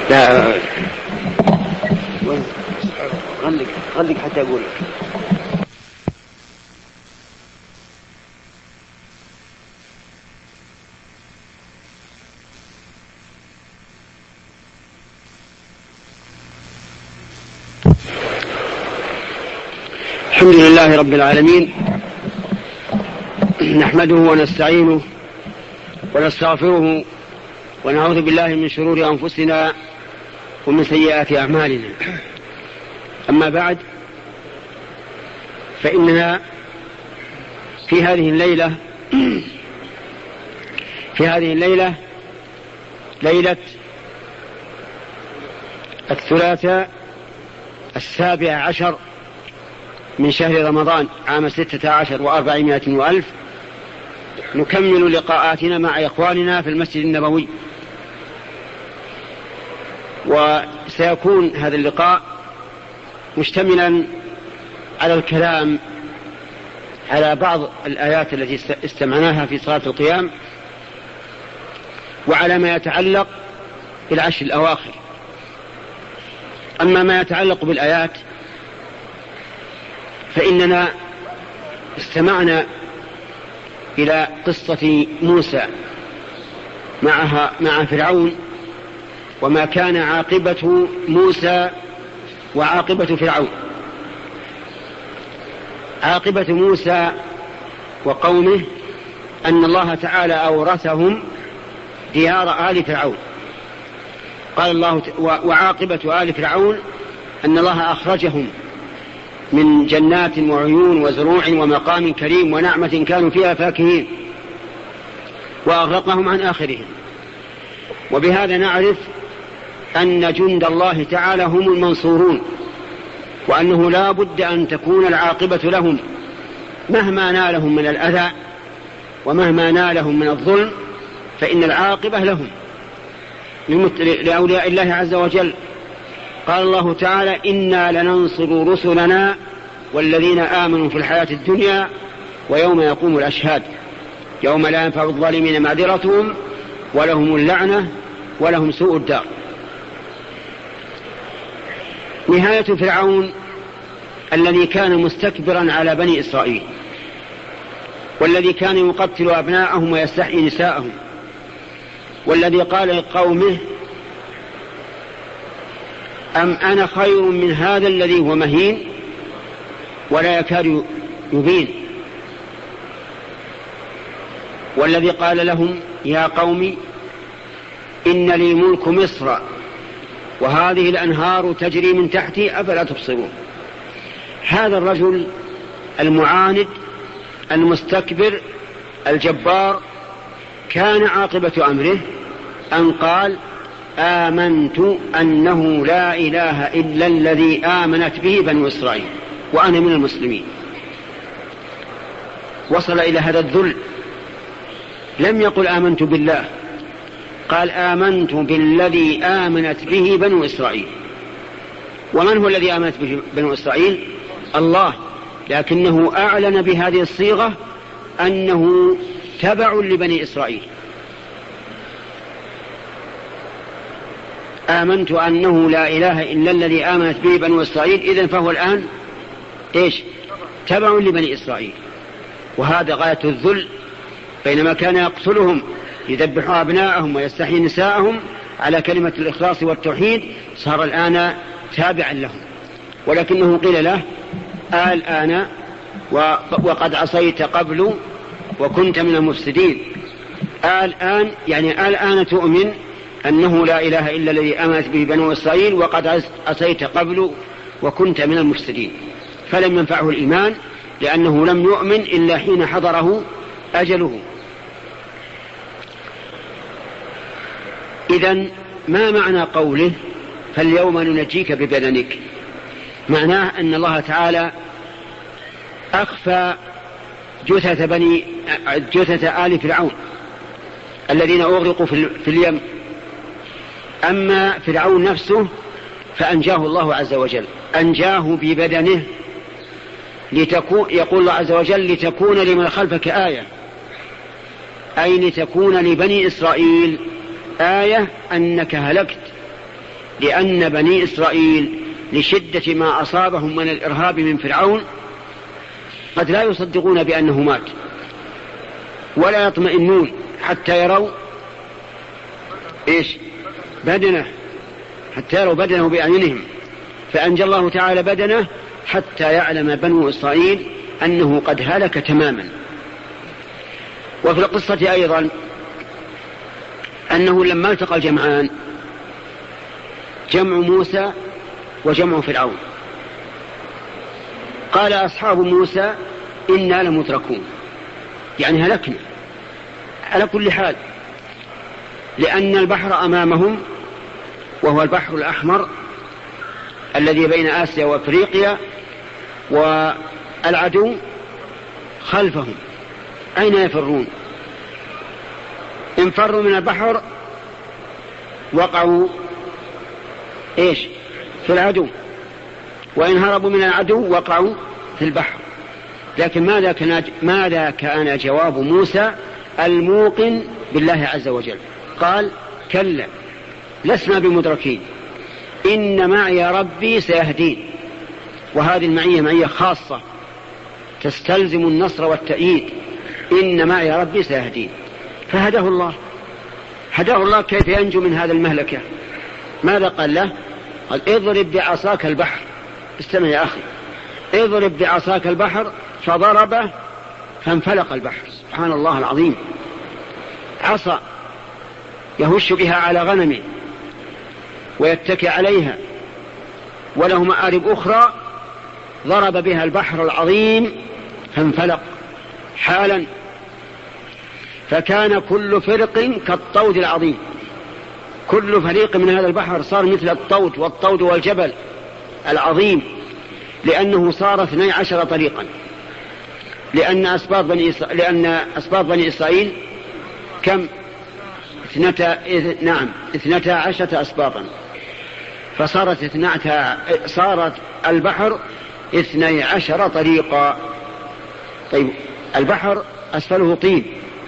لا غلق حتى أقول. الحمد لله رب العالمين، نحمده ونستعينه ونستغفره ونعوذ بالله من شرور أنفسنا ومن سيئات أعمالنا. أما بعد، فإننا في هذه الليلة ليلة الثلاثاء 17 من شهر رمضان عام 16 و400 وألف، نكمل لقاءاتنا مع إخواننا في المسجد النبوي. وسيكون هذا اللقاء مشتملا على الكلام على بعض الآيات التي استمعناها في صلاة القيام، وعلى ما يتعلق بالعشر الأواخر. أما ما يتعلق بالآيات فإننا استمعنا إلى قصة موسى مع فرعون، وما كان عاقبة موسى وعاقبة فرعون. عاقبة موسى وقومه أن الله تعالى أورثهم ديار آل فرعون. قال الله وعاقبة آل فرعون أن الله أخرجهم من جنات وعيون وزروع ومقام كريم ونعمة كانوا فيها فاكهين، وأغرقهم عن آخرهم. وبهذا نعرف أن جند الله تعالى هم المنصورون، وأنه لا بد أن تكون العاقبة لهم مهما نالهم من الأذى ومهما نالهم من الظلم، فإن العاقبة لهم لأولياء الله عز وجل. قال الله تعالى إنا لننصر رسلنا والذين آمنوا في الحياة الدنيا ويوم يقوم الأشهاد يوم لا ينفع الظالمين معذرتهم ولهم اللعنة ولهم سوء الدار. نهاية فرعون الذي كان مستكبرا على بني إسرائيل، والذي كان يقتل أبناءهم ويستحيي نساءهم، والذي قال لقومه أم أنا خير من هذا الذي هو مهين ولا يكاد يبين، والذي قال لهم يا قوم إن لي ملك مصر وهذه الأنهار تجري من تحتي أفلا تبصرون. هذا الرجل المعاند المستكبر الجبار كان عاقبة أمره أن قال آمنت أنه لا إله إلا الذي آمنت به بنو إسرائيل وأنا من المسلمين. وصل إلى هذا الذل، لم يقل آمنت بالله، قال آمنت بالذي آمنت به بنو إسرائيل. ومن هو الذي آمنت به بنو إسرائيل؟ الله، لكنه أعلن بهذه الصيغة أنه تبع لبني إسرائيل. آمنت أنه لا إله إلا الذي آمنت به بنو إسرائيل، إذن فهو الآن إيش؟ تبع لبني إسرائيل. وهذا غاية الذل، بينما كان يقتلهم يذبح أبناءهم ويستحيي نساءهم على كلمة الإخلاص والتوحيد، صار الآن تابعا لهم. ولكنه قيل له الآن وقد عصيت قبل وكنت من المفسدين. الآن يعني الآن تؤمن أنه لا إله إلا الذي آمنت به بنو إسرائيل وقد عصيت قبل وكنت من المفسدين. فلم ينفعه الإيمان، لأنه لم يؤمن إلا حين حضره أجله. إذن ما معنى قوله فاليوم ننجيك ببدنك؟ معناه أن الله تعالى أخفى جثة آل فرعون الذين أغرقوا في اليم. أما فرعون نفسه فأنجاه الله عز وجل، أنجاه ببدنه يقول الله عز وجل لتكون لمن خلفك آية، أي لتكون لبني إسرائيل آية أنك هلكت لأن بني إسرائيل لشدة ما أصابهم من الإرهاب من فرعون قد لا يصدقون بأنه مات ولا يطمئنون حتى يروا بدنه، حتى يروا بدنه بأعينهم، فأنجى الله تعالى بدنه حتى يعلم بنو إسرائيل أنه قد هلك تماما. وفي القصة أيضا أنه لما التقى الجمعان، جمع موسى وجمع فرعون، قال أصحاب موسى إنا لمدركون، يعني هلكنا على كل حال، لأن البحر أمامهم وهو البحر الأحمر الذي بين آسيا وأفريقيا، والعدو خلفهم، أين يفرون؟ إن فروا من البحر وقعوا في العدو، وإن هربوا من العدو وقعوا في البحر. لكن ماذا كان جواب موسى الموقن بالله عز وجل؟ قال كلا لسنا بمدركين إن معي ربي سيهدين. وهذه المعية معية خاصة تستلزم النصر والتأييد، إن معي ربي سيهدين. فهداه الله، هداه الله كيف ينجو من هذا المهلكة. ماذا قال له؟ قال اضرب بعصاك البحر. استمع يا أخي، اضرب بعصاك البحر فضربه فانفلق البحر. سبحان الله العظيم، عصا يهش بها على غنمه ويتكي عليها، وله مآرب أخرى، ضرب بها البحر العظيم فانفلق حالا، فكان كل فرق كالطود العظيم. كل فريق من هذا البحر صار مثل الطود، والطود والجبل العظيم، لأنه صار 12 طريقا، لأن أسباط بني إسرائيل كم؟ 12 أسباطا، صارت البحر 12 طريقا. طيب البحر أسفله طين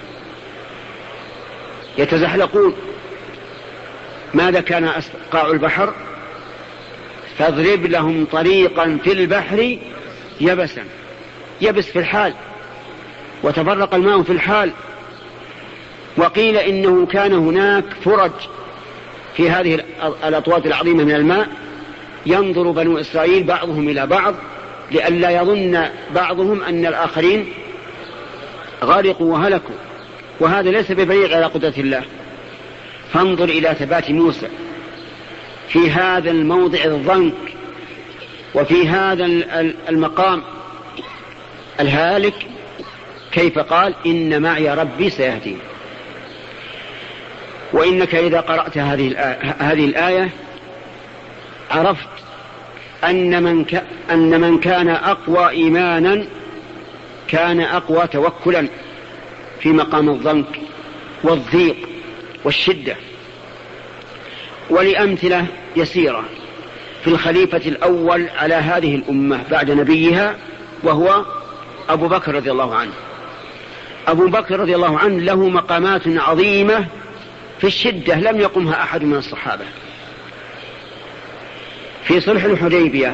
يتزحلقون، ماذا كان قاع البحر؟ فاضرب لهم طريقا في البحر يبسا، يبس في الحال، وتفرق الماء في الحال. وقيل إنه كان هناك فرج في هذه الأطوات العظيمة من الماء، ينظر بنو إسرائيل بعضهم إلى بعض لئلا يظن بعضهم أن الآخرين غرقوا وهلكوا، وهذا ليس ببعيد على قدرة الله. فانظر إلى ثبات موسى في هذا الموضع الضنك وفي هذا المقام الهالك، كيف قال إن معي ربي سيهدين. وإنك إذا قرأت هذه الآية عرفت أن من كان أقوى إيمانا كان أقوى توكلا في مقام الضنك والضيق والشدة. ولأمثلة يسيرة في الخليفة الأول على هذه الأمة بعد نبيها، وهو أبو بكر رضي الله عنه. أبو بكر رضي الله عنه له مقامات عظيمة في الشدة لم يقمها أحد من الصحابة. في صلح الحديبية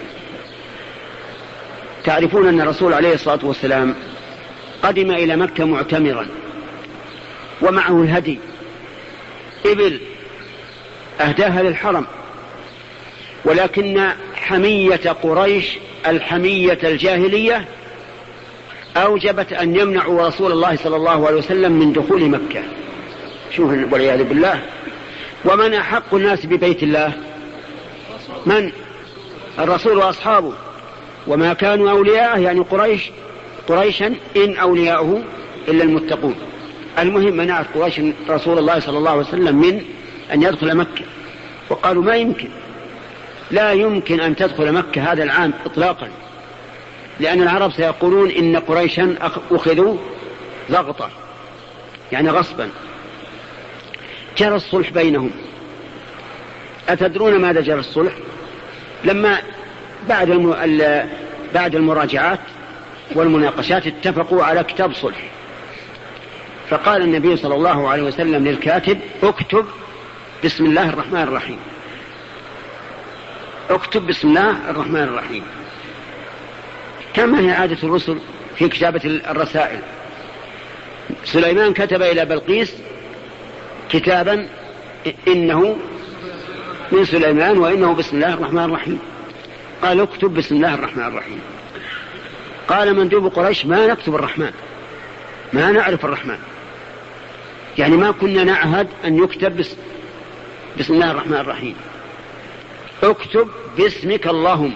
تعرفون أن الرسول عليه الصلاة والسلام قدم إلى مكة معتمرا، ومعه الهدي، إبل أهداها للحرم، ولكن حمية قريش الحمية الجاهلية أوجبت أن يمنعوا رسول الله صلى الله عليه وسلم من دخول مكة. شوف والعياذ بالله. ومن أحق الناس ببيت الله؟ من؟ الرسول وأصحابه، وما كانوا أولياءه يعني قريشا إن أولياءه إلا المتقون. المهم منعت قريش رسول الله صلى الله عليه وسلم من أن يدخل مكة، وقالوا ما يمكن، لا يمكن أن تدخل مكة هذا العام إطلاقا، لأن العرب سيقولون إن قريشا أخذوا ضغطة يعني غصبا. جرى الصلح بينهم. أتدرون ماذا جرى الصلح؟ لما بعد المراجعات والمناقشات اتفقوا على كتاب صلح، فقال النبي صلى الله عليه وسلم للكاتب اكتب بسم الله الرحمن الرحيم، اكتب بسم الله الرحمن الرحيم. كما هي عادة الرسل في كتابة الرسائل. سليمان كتب إلى بلقيس كتابا إنه من سليمان وإنه بسم الله الرحمن الرحيم. قال اكتب بسم الله الرحمن الرحيم. قال مندوب قريش ما نكتب الرحمن، ما نعرف الرحمن، يعني ما كنا نعهد أن يكتب بسم الله الرحمن الرحيم. اكتب باسمك اللهم.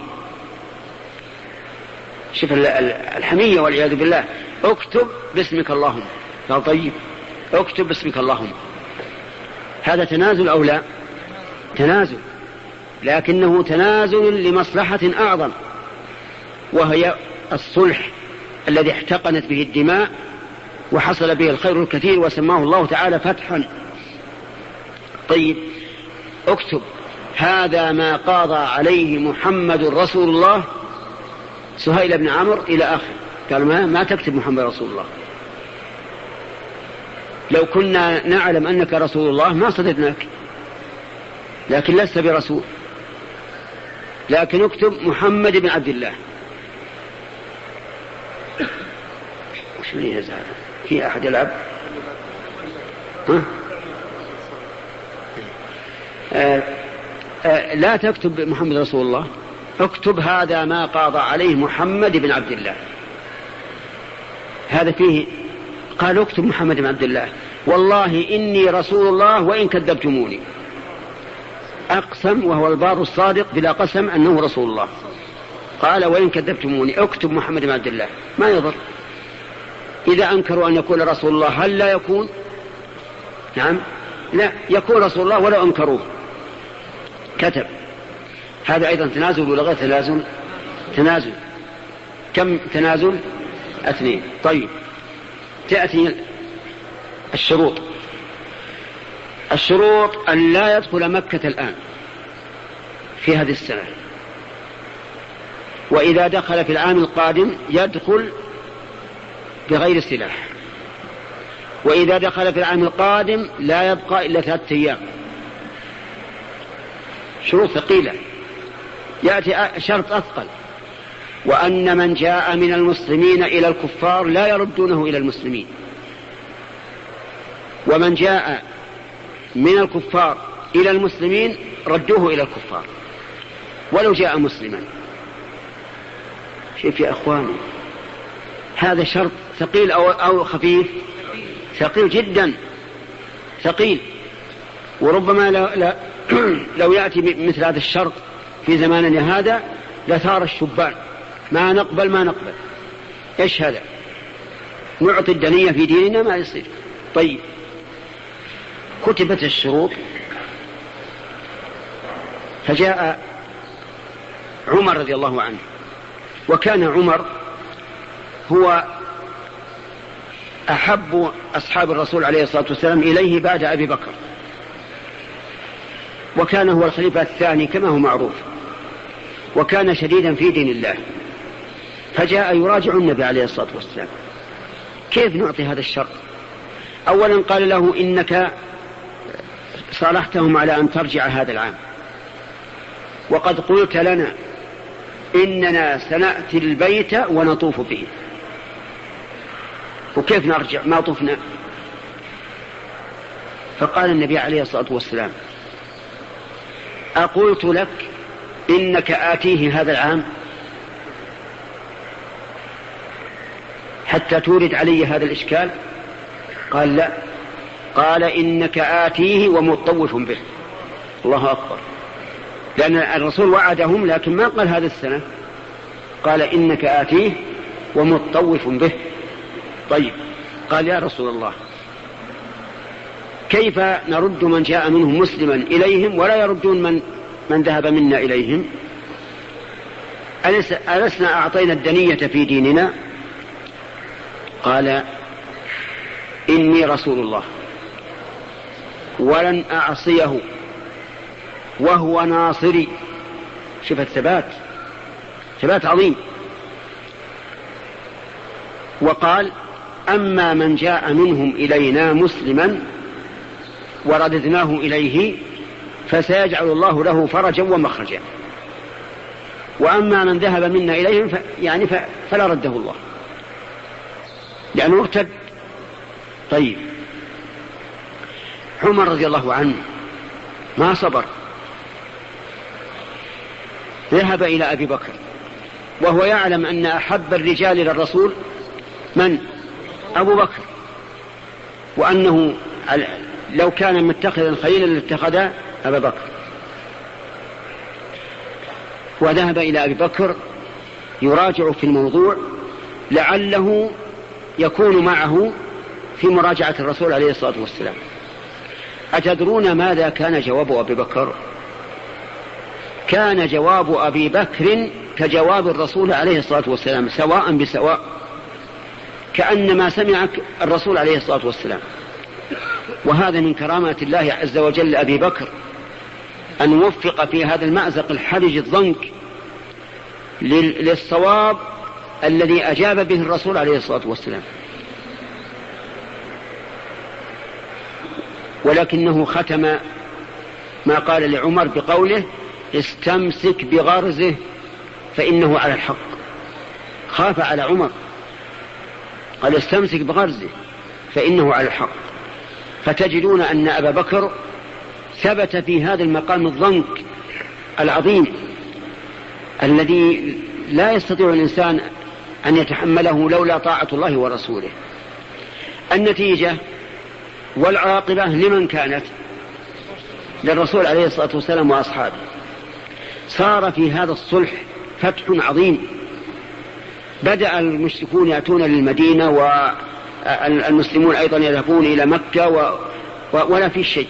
شوف الحمية والعياذ بالله. اكتب باسمك اللهم. قال طيب اكتب باسمك اللهم. هذا تنازل أو لا؟ تنازل، لكنه تنازل لمصلحة أعظم، وهي الصلح الذي احتقنت به الدماء وحصل به الخير الكثير وسماه الله تعالى فتحا. طيب اكتب هذا ما قاضى عليه محمد رسول الله سهيل بن عمرو إلى آخر. قال ما تكتب محمد رسول الله، لو كنا نعلم أنك رسول الله ما صددناك، لكن لست برسول، لكن اكتب محمد بن عبد الله. وش من هذا؟ في أحد يلعب؟ لا تكتب محمد رسول الله، اكتب هذا ما قاضى عليه محمد بن عبد الله. هذا فيه قال اكتب محمد بن عبد الله، والله إني رسول الله وإن كذبتموني. أقسم وهو البار الصادق بلا قسم أنه رسول الله. قال وإن كذبتموني اكتب محمد بن عبد الله، ما يضر. إذا أنكروا أن يكون رسول الله هل لا يكون؟ نعم لا يكون رسول الله ولو أنكروه. كتب. هذا أيضا تنازل ولا غير تنازل؟ تنازل. كم تنازل؟ 2. طيب تأتي الشروط. الشروط أن لا يدخل مكة الآن في هذه السنة، وإذا دخل في العام القادم يدخل بغير سلاح، وإذا دخل في العام القادم لا يبقى إلا 3 أيام. شروط ثقيلة. يأتي شرط أثقل، وأن من جاء من المسلمين إلى الكفار لا يردونه إلى المسلمين، ومن جاء من الكفار إلى المسلمين ردوه إلى الكفار ولو جاء مسلما. شوف يا أخواني، هذا شرط ثقيل أو خفيف؟ ثقيل جدا، ثقيل. وربما لو يأتي مثل هذا الشرط في زماننا هذا لثار الشبان، ما نقبل. إيش هذا؟ نعطي الدنية في ديننا ما يصير. طيب كتبت الشروط، فجاء عمر رضي الله عنه، وكان عمر هو أحب أصحاب الرسول عليه الصلاة والسلام إليه بعد أبي بكر، وكان هو الخليفة الثاني كما هو معروف، وكان شديدا في دين الله. فجاء يراجع النبي عليه الصلاة والسلام كيف نعطي هذا الشرط. أولا قال له إنك صالحتهم على أن ترجع هذا العام، وقد قلت لنا إننا سنأتي البيت ونطوف به، وكيف نرجع ما طفنا؟ فقال النبي عليه الصلاة والسلام أقلت لك إنك آتيه هذا العام حتى تورد علي هذا الإشكال؟ قال لا، قال إنك آتيه ومطوف به. الله أكبر، لأن الرسول وعدهم لكن ما قال هذا السنة، قال إنك آتيه ومطوف به. طيب قال يا رسول الله كيف نرد من جاء منهم مسلما إليهم ولا يردون من ذهب منا إليهم؟ ألسنا أعطينا الدنية في ديننا؟ قال إني رسول الله ولن أعصيه وهو ناصري. شوف الثبات، ثبات عظيم. وقال أما من جاء منهم إلينا مسلما ورددناه إليه فسيجعل الله له فرجا ومخرجا. وأما من ذهب منا إليهم فلا رده الله لأنه ارتد. طيب، عمر رضي الله عنه ما صبر، ذهب إلى أبي بكر وهو يعلم أن أحب الرجال إلى الرسول من؟ أبو بكر، وأنه لو كان متخذا خليلا لاتخذ أبا بكر. وذهب إلى أبي بكر يراجع في الموضوع لعله يكون معه في مراجعة الرسول عليه الصلاة والسلام. أتدرون ماذا كان جواب أبي بكر؟ كان جواب أبي بكر كجواب الرسول عليه الصلاة والسلام، سواء بسواء، كأنما سمع الرسول عليه الصلاة والسلام. وهذا من كرامات الله عز وجل لأبي بكر أن وفق في هذا المأزق الحرج الضنك للصواب الذي أجاب به الرسول عليه الصلاة والسلام. ولكنه ختم ما قال لعمر بقوله: استمسك بغرزه فإنه على الحق. خاف على عمر، قال: استمسك بغرزه فإنه على الحق. فتجدون أن أبا بكر ثبت في هذا المقام الضنك العظيم الذي لا يستطيع الإنسان أن يتحمله لولا طاعة الله ورسوله. النتيجة والعاقبة لمن كانت؟ للرسول عليه الصلاة والسلام وأصحابه. صار في هذا الصلح فتح عظيم. بدأ المشركون يأتون للمدينة والمسلمون أيضا يذهبون إلى مكة ولا في شيء،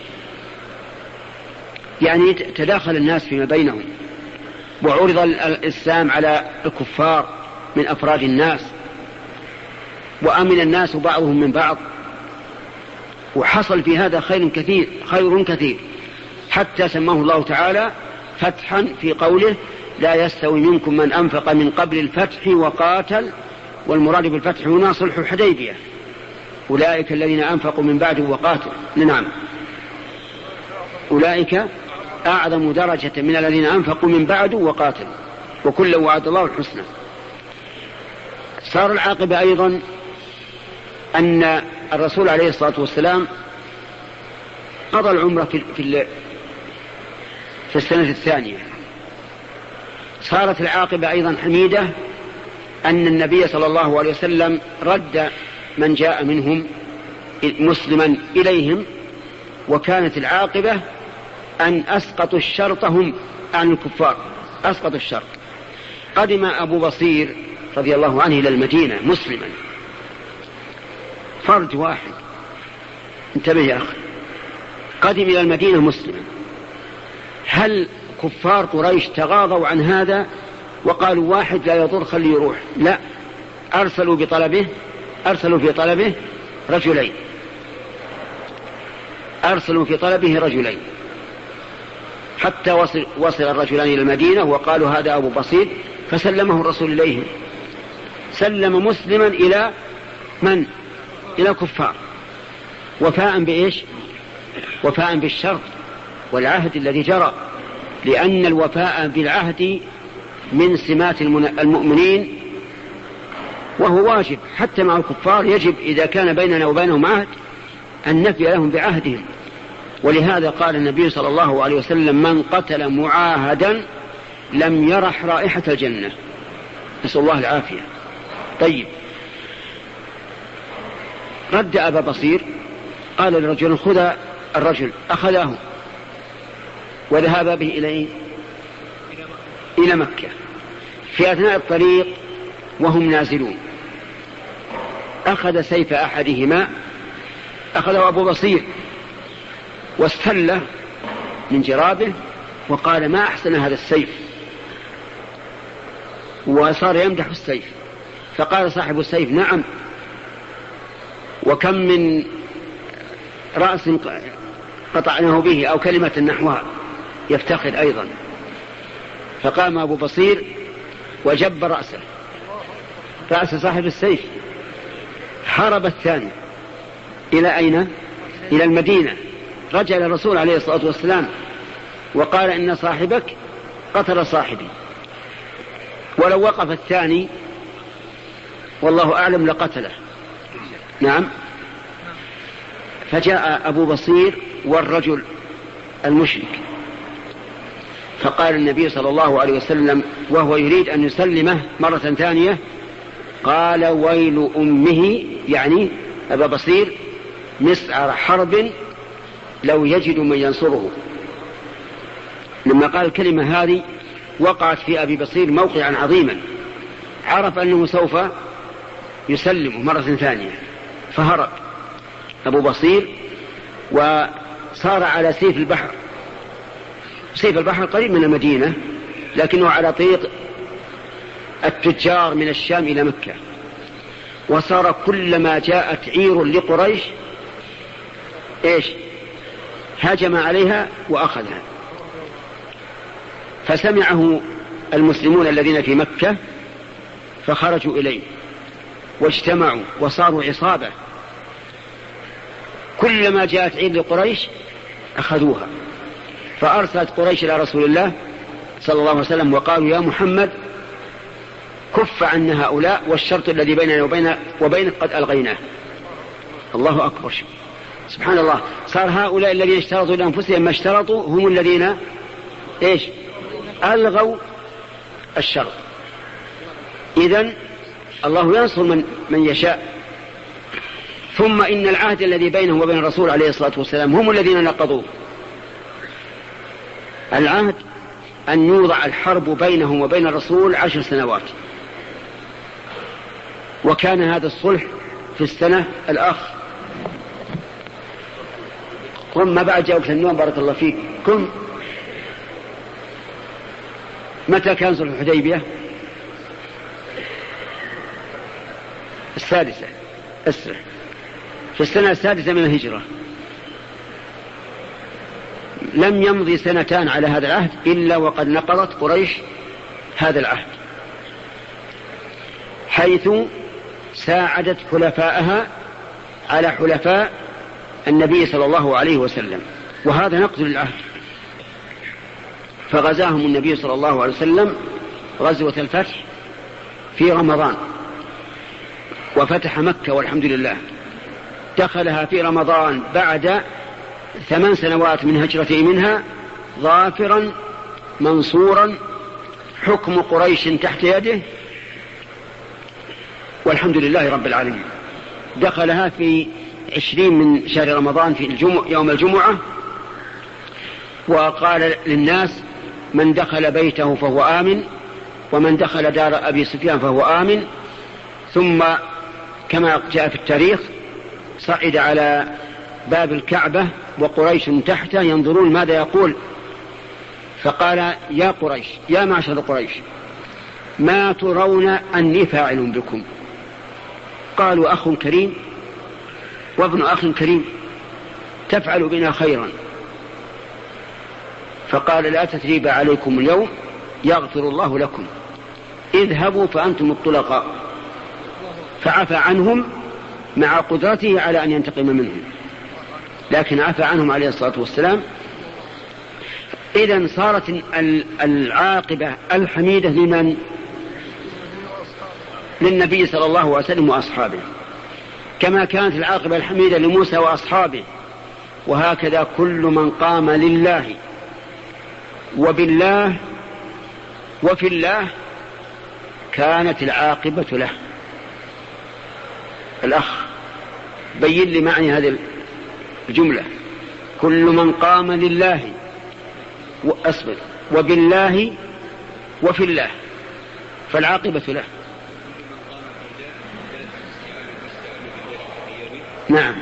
يعني تداخل الناس فيما بينهم، وعرض الإسلام على الكفار من أفراد الناس، وأمن الناس بعضهم من بعض، وحصل في هذا خير كثير حتى سماه الله تعالى فتحا في قوله: لا يستوي منكم من أنفق من قبل الفتح وقاتل. والمراد بالفتح هنا صلح الحديبية، أولئك الذين أنفقوا من بعد وقاتل. نعم، أولئك أعظم درجة من الذين أنفقوا من بعد وقاتل، وكلا وعد الله الحسنى. صار العاقبة أيضا أن الرسول عليه الصلاة والسلام قضى العمرة في السنة الثانية. صارت العاقبة أيضا حميدة أن النبي صلى الله عليه وسلم رد من جاء منهم مسلما إليهم، وكانت العاقبة أن أسقطوا الشرط هم عن الكفار، أسقطوا الشرط. قدم أبو بصير رضي الله عنه إلى المدينة مسلما، فرد واحد، انتبه يا أخي، قدم إلى المدينة مسلما. هل كفار قريش تغاضوا عن هذا وقالوا واحد لا يضر خليه يروح؟ لا، أرسلوا في طلبه رجلين، أرسلوا في طلبه رجلين حتى وصل الرجلان إلى المدينة وقالوا هذا أبو بصير، فسلمه الرسول إليهم. سلم مسلما إلى من؟ إلى كفار، وفاء بإيش؟ وفاء بالشرط والعهد الذي جرى، لأن الوفاء بالعهد من سمات المؤمنين، وهو واجب حتى مع الكفار. يجب إذا كان بيننا وبينهم عهد أن نفي لهم بعهدهم. ولهذا قال النبي صلى الله عليه وسلم: من قتل معاهدا لم يرح رائحة الجنة. نسأل الله العافية. طيب، رد أبا بصير، قال للرجل: خذ الرجل، أخذه وذهب به إلى مكة. في أثناء الطريق وهم نازلون أخذ سيف أحدهما، أخذه أبو بصير واستله من جرابه وقال: ما أحسن هذا السيف، وصار يمدح السيف. فقال صاحب السيف: نعم، وكم من رأس قطعناه به، أو كلمة نحوها، يفتخر أيضا. فقام أبو بصير وجب رأس صاحب السيف. هرب الثاني إلى أين؟ إلى المدينة. رجع الرسول عليه الصلاة والسلام وقال: إن صاحبك قتل صاحبي. ولو وقف الثاني والله أعلم لقتله. نعم. فجاء أبو بصير والرجل المشرك، فقال النبي صلى الله عليه وسلم وهو يريد أن يسلمه مرة ثانية، قال ويل أمه، يعني أبا بصير، مسعر حرب لو يجد من ينصره. لما قال الكلمة هذه وقعت في أبي بصير موقعا عظيما، عرف أنه سوف يسلمه مرة ثانية، فهرب أبو بصير وصار على سيف البحر. سيف البحر قريب من المدينة، لكنه على طريق التجار من الشام إلى مكة، وصار كلما جاءت عير لقريش هاجم عليها وأخذها. فسمعه المسلمون الذين في مكة فخرجوا إليه واجتمعوا وصاروا عصابة، كلما جاءت عير لقريش أخذوها. فأرسلت قريش إلى رسول الله صلى الله عليه وسلم وقالوا يا محمد كف عنا هؤلاء، والشرط الذي بيننا وبينك قد ألغيناه. الله أكبر، سبحان الله. صار هؤلاء الذين اشترطوا لأنفسهم ما اشترطوا هم الذين ألغوا الشرط. إذن الله ينصر من يشاء. ثم إن العهد الذي بينهم وبين الرسول عليه الصلاة والسلام هم الذين نقضوه. العهد أن يوضع الحرب بينهم وبين الرسول 10 سنوات، وكان هذا الصلح في السنة الآخر. قم ما بعد جاءوا النوم، بارك الله فيك. قم. متى كان صلح الحديبية؟ السادسة. اسرع. في السنة السادسة من الهجرة. لم يمضي سنتان على هذا العهد إلا وقد نقضت قريش هذا العهد، حيث ساعدت حلفاءها على حلفاء النبي صلى الله عليه وسلم، وهذا نقض للعهد. فغزاهم النبي صلى الله عليه وسلم غزوة الفتح في رمضان، وفتح مكة والحمد لله. دخلها في رمضان بعد 8 سنوات من هجرته منها، ظافرا منصورا، حكم قريش تحت يده، والحمد لله رب العالمين. دخلها في 20 من شهر رمضان في يوم الجمعة، وقال للناس من دخل بيته فهو آمن، ومن دخل دار أبي سفيان فهو آمن. ثم كما جاء في التاريخ صعد على باب الكعبة وقريش تحته ينظرون ماذا يقول، فقال يا قريش، يا معشر قريش، ما ترون أني فاعل بكم؟ قالوا أخ كريم وابن أخ كريم، تفعل بنا خيرا. فقال لا تثريب عليكم اليوم يغفر الله لكم، اذهبوا فأنتم الطلقاء. فعفى عنهم مع قدرته على أن ينتقم منهم، لكن عفى عنهم عليه الصلاة والسلام. إذن صارت العاقبة الحميدة لمن؟ للنبي صلى الله عليه وسلم وأصحابه، كما كانت العاقبة الحميدة لموسى وأصحابه. وهكذا كل من قام لله وبالله وفي الله كانت العاقبة له. الأخ بين لي معنى هذه الجملة، كل من قام لله وأصبر وبالله وفي الله فالعاقبة له. نعم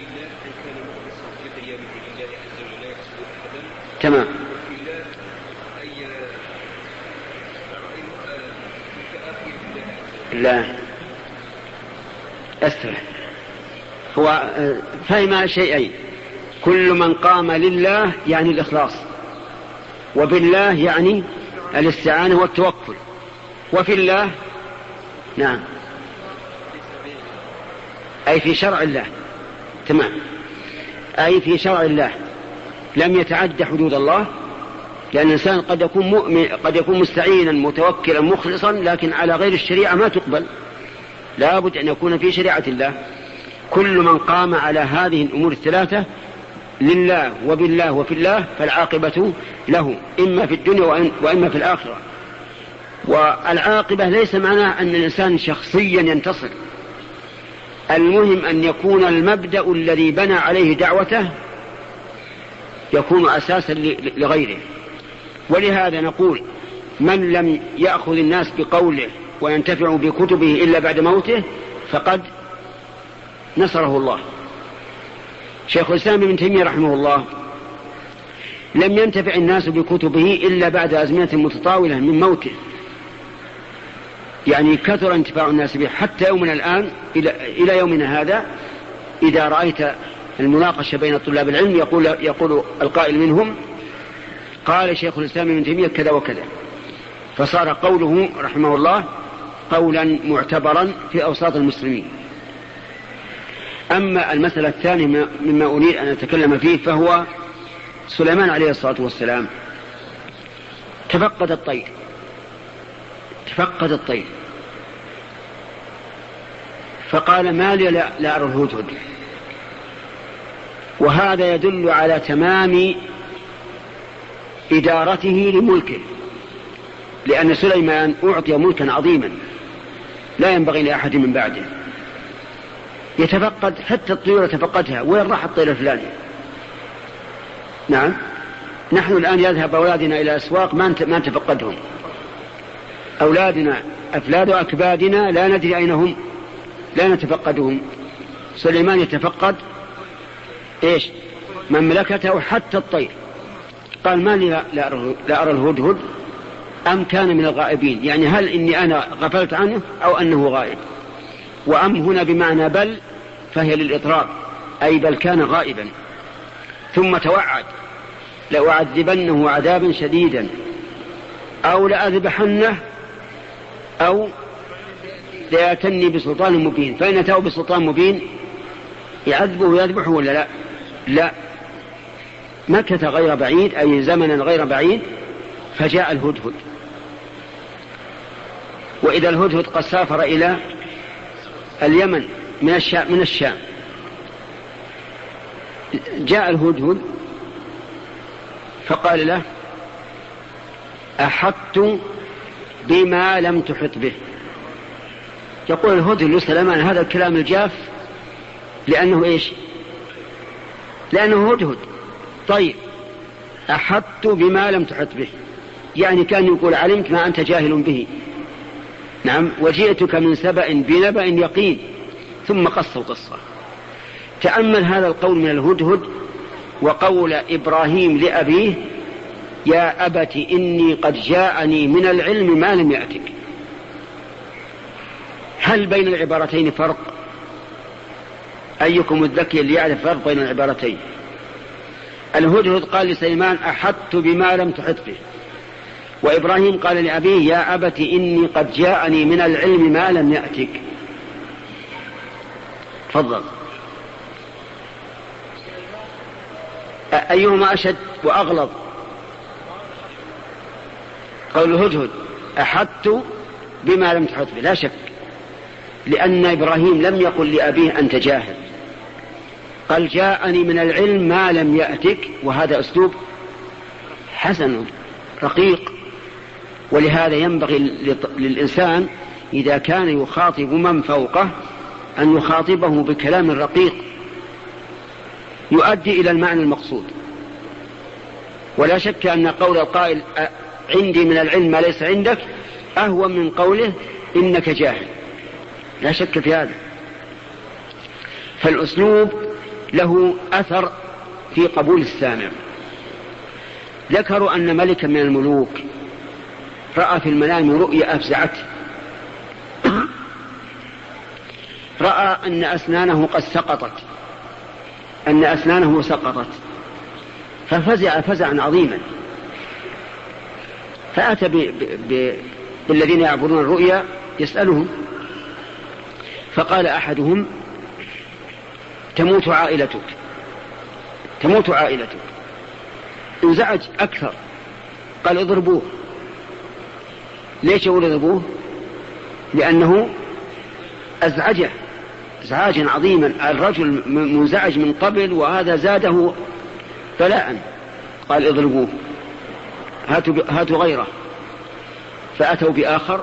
تمام. لا أسرع، هو فهم شيئين، كل من قام لله يعني الإخلاص، وبالله يعني الاستعانة والتوكل، وفي الله نعم أي في شرع الله. تمام، أي في شرع الله، لم يتعد حدود الله لأن الإنسان قد يكون مؤمن، قد يكون مستعينا متوكلا مخلصا، لكن على غير الشريعة ما تقبل، لا بد أن يكون في شريعة الله. كل من قام على هذه الأمور الثلاثة لله وبالله وفي الله فالعاقبة له، إما في الدنيا وإما في الآخرة. والعاقبة ليس معناه أن الإنسان شخصيا ينتصر، المهم أن يكون المبدأ الذي بنى عليه دعوته يكون أساسا لغيره. ولهذا نقول من لم يأخذ الناس بقوله وينتفع بكتبه إلا بعد موته فقد نصره الله. شيخ الإسلام ابن تيمية رحمه الله لم ينتفع الناس بكتبه إلا بعد أزمنة متطاولة من موته، يعني كثر انتفاع الناس به حتى يومنا الآن إلى يومنا هذا. إذا رأيت المناقشة بين طلاب العلم يقول القائل منهم قال شيخ الإسلام ابن تيمية كذا وكذا، فصار قوله رحمه الله قولا معتبرا في أوساط المسلمين. أما المسألة الثانية مما أريد أن أتكلم فيه فهو سليمان عليه الصلاة والسلام تفقد الطير فقال ما لي لا أرى الهدهد، وهذا يدل على تمام إدارته لملكه، لأن سليمان أعطي ملكا عظيما لا ينبغي لأحد من بعده، يتفقد حتى الطيور يتفقدها، وين راح الطير الفلاني؟ نعم، نحن الآن يذهب أولادنا إلى أسواق ما نتفقدهم، أولادنا أفلاد أكبادنا لا ندري أين هم، لا نتفقدهم. سليمان يتفقد إيش؟ مملكته حتى الطير. قال ما لي لا أرى الهدهد أم كان من الغائبين، يعني هل إني أنا غفلت عنه أو أنه غائب؟ وأم هنا بمعنى بل، فهي للإطراب، أي بل كان غائبا. ثم توعد لأعذبنه عذابا شديدا أو لأذبحنه أو ليأتني بسلطان مبين. فإن أتاه بسلطان مبين يعذبه ويذبحه ولا لا؟ لا، مكث غير بعيد أي زمنا غير بعيد فجاء الهدهد. وإذا الهدهد قد سافر إلى اليمن من الشام جاء الهدهد فقال له أحطت بما لم تحط به. يقول الهدهد لسليمان هذا الكلام الجاف لأنه إيش؟ لأنه هدهد. طيب أحطت بما لم تحط به، يعني كان يقول علمت ما أنت جاهل به. نعم، وجئتك من سبأ بنبأ يقين، ثم قص القصة. تأمل هذا القول من الهدهد وقول إبراهيم لأبيه يا أبت إني قد جاءني من العلم ما لم يأتك. هل بين العبارتين فرق؟ أيكم الذكي اللي يعرف فرق بين العبارتين؟ الهدهد قال لسليمان أحطت بما لم تحط به، وإبراهيم قال لأبيه يا أبت إني قد جاءني من العلم ما لم يأتك. تفضل، أيهما أشد وأغلظ؟ قول الهدهد أحطت بما لم تحط به لا شك، لأن إبراهيم لم يقل لأبيه أنت جاهل، قال جاءني من العلم ما لم يأتك، وهذا أسلوب حسن رقيق. ولهذا ينبغي للإنسان إذا كان يخاطب من فوقه أن يخاطبه بكلام رقيق يؤدي إلى المعنى المقصود. ولا شك أن قول القائل عندي من العلم ما ليس عندك أهون من قوله إنك جاهل، لا شك في هذا. فالأسلوب له أثر في قبول السامع. ذكروا أن ملكا من الملوك رأى في المنام رؤيا أفزعته، رأى أن أسنانه قد سقطت، أن أسنانه سقطت، ففزع فزعا عظيما، فأتى بالذين يعبرون الرؤيا يسألهم، فقال أحدهم تموت عائلتك، تموت عائلتك. انزعج أكثر قال اضربوه. ليش يقول اضربوه؟ لأنه أزعجه إزعاجا عظيما، الرجل منزعج من قبل وهذا زاده بلاء. قال اضربوه، هاتوا غيره. فأتوا بآخر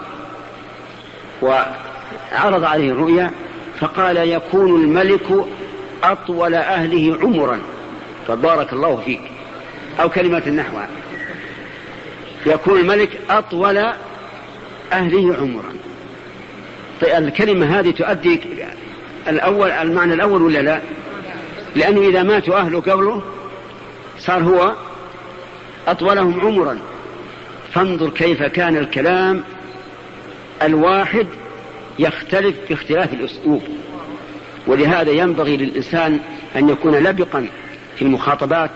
وعرض عليه الرؤيا فقال يكون الملك أطول أهله عمرا. فبارك الله فيك، أو كلمة النحو، يكون الملك أطول أهله عمرا. طيب الكلمة هذه تؤدي المعنى الأول ولا لا؟ لأنه إذا ماتوا أهله قبله صار هو أطولهم عمرا. فانظر كيف كان الكلام الواحد يختلف باختلاف الأسلوب. ولهذا ينبغي للإنسان أن يكون لبقا في المخاطبات،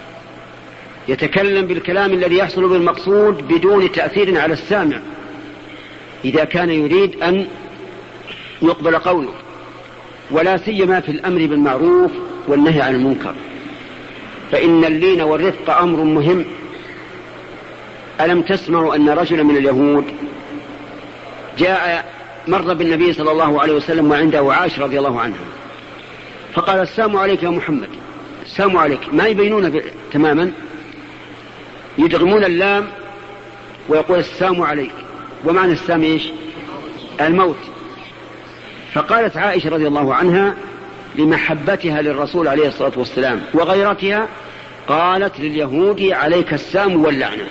يتكلم بالكلام الذي يحصل بالمقصود بدون تأثير على السامع إذا كان يريد أن يقبل قوله، ولا سيما في الأمر بالمعروف والنهي عن المنكر، فإن اللين والرفق أمر مهم. ألم تسمعوا أن رجلا من اليهود جاء مر بالنبي صلى الله عليه وسلم وعنده عائشة رضي الله عنها، فقال السلام عليك يا محمد. السلام عليك ما يبينون تماما، يدغمون اللام ويقول السلام عليك، ومعنى السلام ايش؟ الموت. فقالت عائشة رضي الله عنها لمحبتها للرسول عليه الصلاة والسلام وغيرتها، قالت لليهود عليك السام واللعنة.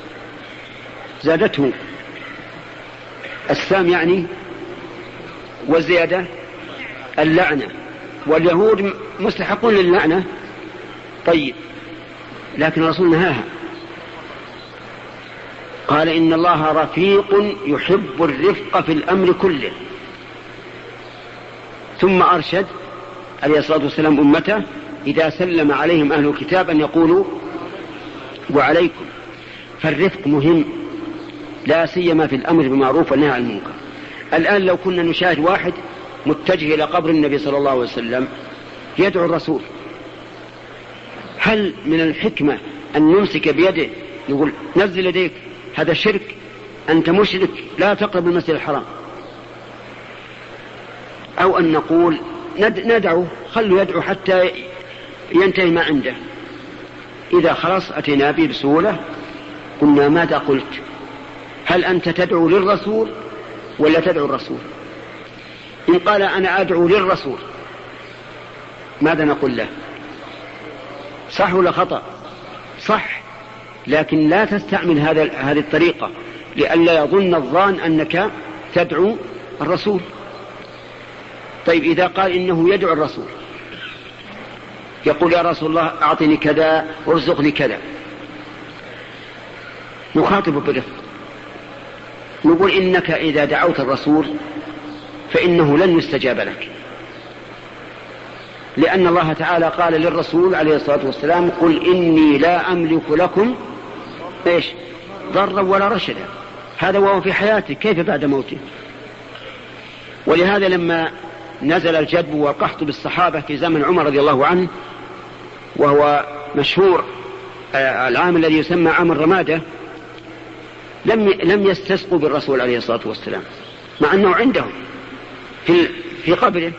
زادته السام يعني، والزيادة اللعنة، واليهود مستحقون للعنة. طيب لكن الرسول نهاها، قال إن الله رفيق يحب الرفق في الأمر كله. ثم أرشد عليه الصلاة والسلام أمته إذا سلم عليهم أهل الكتاب أن يقولوا وعليكم. فالرفق مهم، لا سيما في الأمر بالمعروف والنهي عن المنكر. الآن لو كنا نشاهد واحد متجه إلى قبر النبي صلى الله عليه وسلم يدعو الرسول، هل من الحكمة أن نمسك بيده نقول نزل يديك، هذا شرك، أنت مشرك، لا تقرب المسجد الحرام؟ أو أن نقول ندعو، خلوا يدعو حتى ينتهي ما عنده. إذا خلاص أتينا به بسهولة قلنا ماذا قلت؟ هل أنت تدعو للرسول ولا تدعو الرسول؟ إن قال أنا أدعو للرسول ماذا نقول له؟ صح ولا خطأ؟ صح، لكن لا تستعمل هذه الطريقة لئلا يظن الظان أنك تدعو الرسول. طيب إذا قال إنه يدعو الرسول، يقول يا رسول الله أعطني كذا وارزقني كذا، نخاطب بالرفق، نقول إنك إذا دعوت الرسول فإنه لن يستجاب لك، لأن الله تعالى قال للرسول عليه الصلاة والسلام قل إني لا أملك لكم إيش ضرا ولا رشدا. هذا وهو في حياته، كيف بعد موته؟ ولهذا لما نزل الجدب والقحط بالصحابة في زمن عمر رضي الله عنه، وهو مشهور العام الذي يسمى عام الرمادة، لم يستسقوا بالرسول عليه الصلاة والسلام مع أنه عندهم في قبره،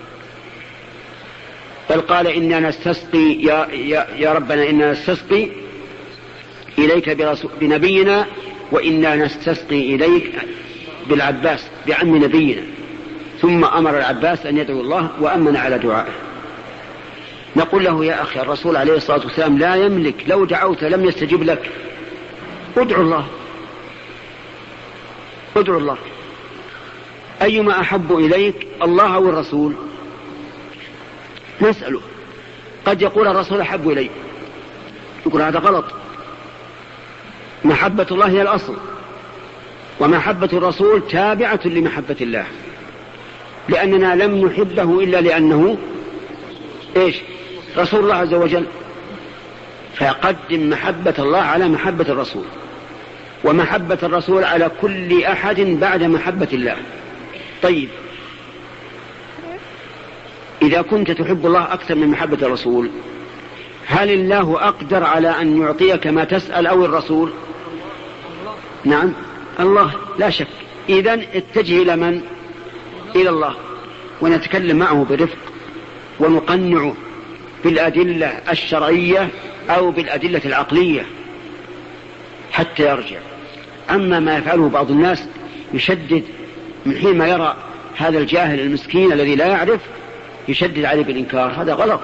بل قال إننا نستسقي يا ربنا إننا نستسقي إليك بنبينا، وإنا نستسقي إليك بالعباس بعم نبينا. ثم أمر العباس أن يدعو الله وأمن على دعائه. نقول له يا أخي الرسول عليه الصلاة والسلام لا يملك، لو دعوت لم يستجب لك، ادعو الله، ادعو الله. أيما أحب إليك الله أو الرسول؟ نسأله. قد يقول الرسول أحب إلي، يقول هذا غلط، محبة الله هي الأصل، ومحبة الرسول تابعة لمحبة الله، لأننا لم نحبه إلا لأنه إيش؟ رسول الله عز وجل. فقدم محبة الله على محبة الرسول، ومحبة الرسول على كل أحد بعد محبة الله. طيب إذا كنت تحب الله أكثر من محبة الرسول، هل الله أقدر على أن يعطيك ما تسأل أو الرسول؟ نعم الله لا شك. إذن اتجه إلى من؟ إلى الله، ونتكلم معه برفق ونقنعه بالأدلة الشرعية أو بالأدلة العقلية حتى يرجع. أما ما يفعله بعض الناس يشدد من حين ما يرى هذا الجاهل المسكين الذي لا يعرف يشدد عليه بالإنكار، هذا غلط.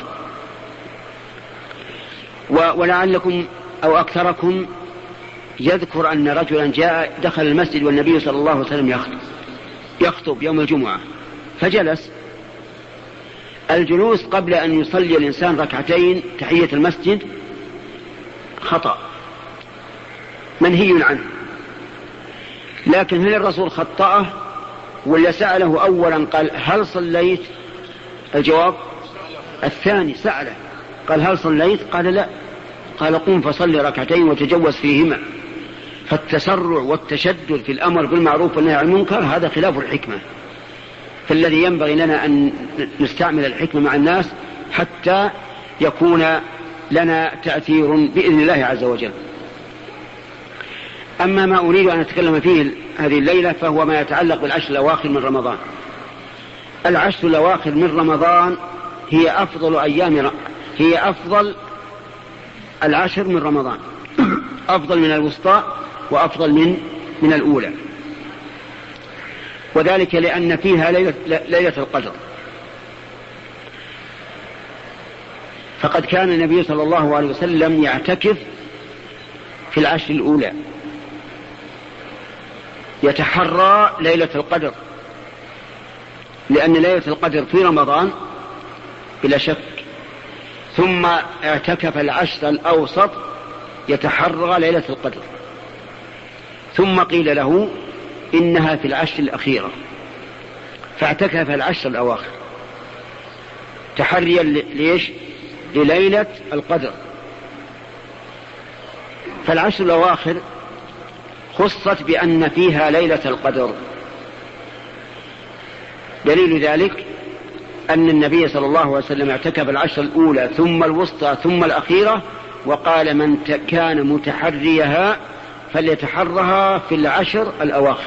ولعلكم أو أكثركم يذكر أن رجلا جاء دخل المسجد والنبي صلى الله عليه وسلم يخطب يوم الجمعة فجلس. الجلوس قبل أن يصلي الإنسان ركعتين تحية المسجد خطأ منهي عنه، لكن هل الرسول خطأه ولا سأله أولا قال هل صليت؟ الجواب الثاني، سأله قال هل صليت؟ قال لا، قال قم فصلي ركعتين وتجوز فيهما. فالتسرع والتشدد في الأمر بالمعروف والنهي عن المنكر هذا خلاف الحكمة، فالذي ينبغي لنا أن نستعمل الحكمة مع الناس حتى يكون لنا تأثير بإذن الله عز وجل. أما ما أريد أن أتكلم فيه هذه الليلة فهو ما يتعلق بالعشر الأواخر من رمضان. العشر الأواخر من رمضان هي أفضل العشر من رمضان، أفضل من الوسطى وأفضل من الأولى، وذلك لأن فيها ليلة القدر. فقد كان النبي صلى الله عليه وسلم يعتكف في العشر الأولى، يتحرى ليلة القدر، لأن ليلة القدر في رمضان بلا شك. ثم اعتكف العشر الأوسط يتحرى ليلة القدر، ثم قيل له إنها في العشر الأخيرة فاعتكف العشر الأواخر تحريا ليش؟ لليلة القدر. فالعشر الأواخر خصت بأن فيها ليلة القدر. دليل ذلك أن النبي صلى الله عليه وسلم اعتكف العشر الأولى ثم الوسطى ثم الأخيرة، وقال من كان متحريها فليتحرها في العشر الأواخر.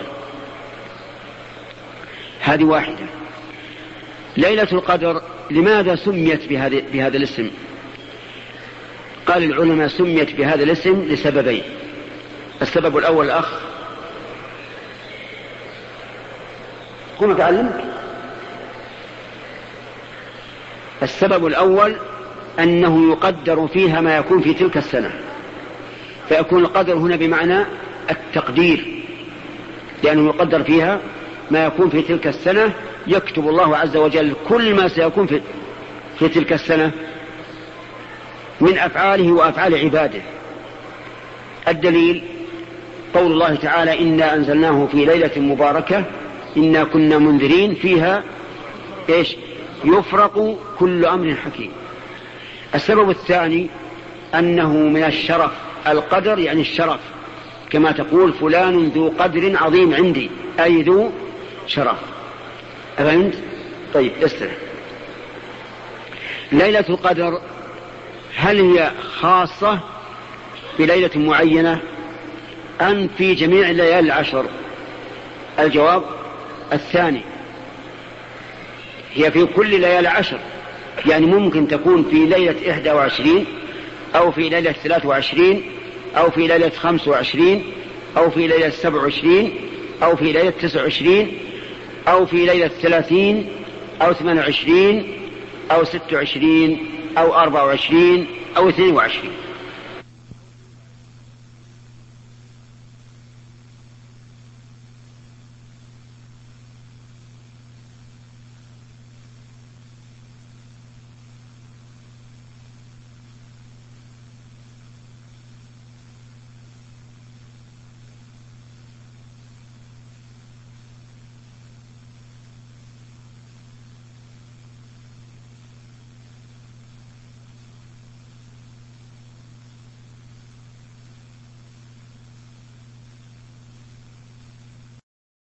هذه واحدة. ليلة القدر لماذا سميت بهذا الاسم؟ قال العلماء سميت بهذا الاسم لسببين. السبب الأول الأخ قم تعلمك. السبب الأول أنه يقدر فيها ما يكون في تلك السنة، فيكون القدر هنا بمعنى التقدير، لأنه يقدر فيها ما يكون في تلك السنة، يكتب الله عز وجل كل ما سيكون في تلك السنة من أفعاله وأفعال عباده. الدليل قول الله تعالى إنا أنزلناه في ليلة مباركة إنا كنا منذرين فيها إيش؟ يفرق كل أمر حكيم. السبب الثاني أنه من الشرف، القدر يعني الشرف، كما تقول فلان ذو قدر عظيم عندي، أي ذو شرف. أفهمت؟ طيب استرح. ليلة القدر هل هي خاصة بليلة معينة أم في جميع الليالي العشر؟ الجواب الثاني، هي في كل ليالي عشر، يعني ممكن تكون في ليلة 21 أو في ليلة 23 أو في ليلة 25 أو في ليلة 27 أو في ليلة 29 أو في ليلة 30 أو 28 أو 26 أو 24 أو 22.